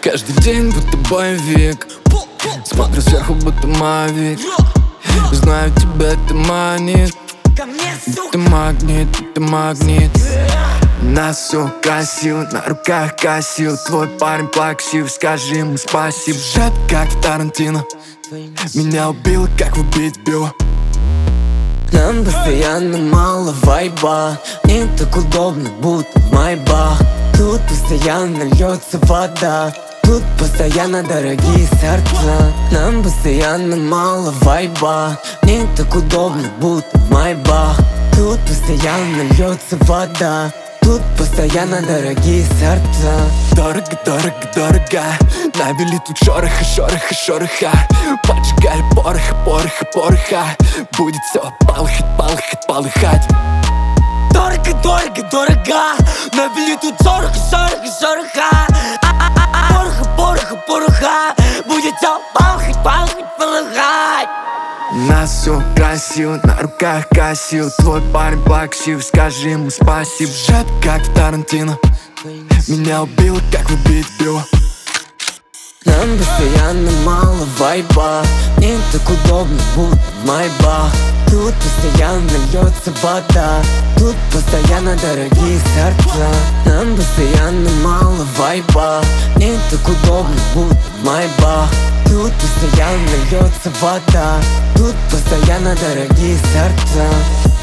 Каждый день будто боевик, смотрю сверху будто мавик. Знаю, тебя это манит. Ты магнит, ты магнит. Носу косил, на руках косил. Твой парень плаксив, скажи ему спасибо. Жет как Тарантино, меня убило, как убить Билла. Нам постоянно мало вайба, мне так удобно, будто в майбах. Тут постоянно льется вода, тут постоянно дорогие сердца. Нам постоянно мало вайба, мне так удобно, будто в майбах. Тут постоянно льется вода, тут постоянно дорогие сердца. Дорого, дорого, дорого. Навели тут шороха, шороха, шороха. Поджигали пороха, пороха, пороха. Будет все полыхать, полыхать, полыхать. Дорого, дорого, дорого. Навели тут шороха, шороха, шороха. Пороха, пороха, пороха. Будет все полыхать, полыхать, полыхать. Носу красил, на руках косил. Твой парень плаксив, скажи ему спасибо. Жет как Тарантино, меня убило, как убить Билла. Нам постоянно мало вайба, мне так удобно, будто в майбах. Тут постоянно льется вода, тут постоянно дорогие сердца. Нам постоянно мало вайба, мне так удобно, будто в майбах. Тут постоянно льется вода, тут постоянно дорогие сердца.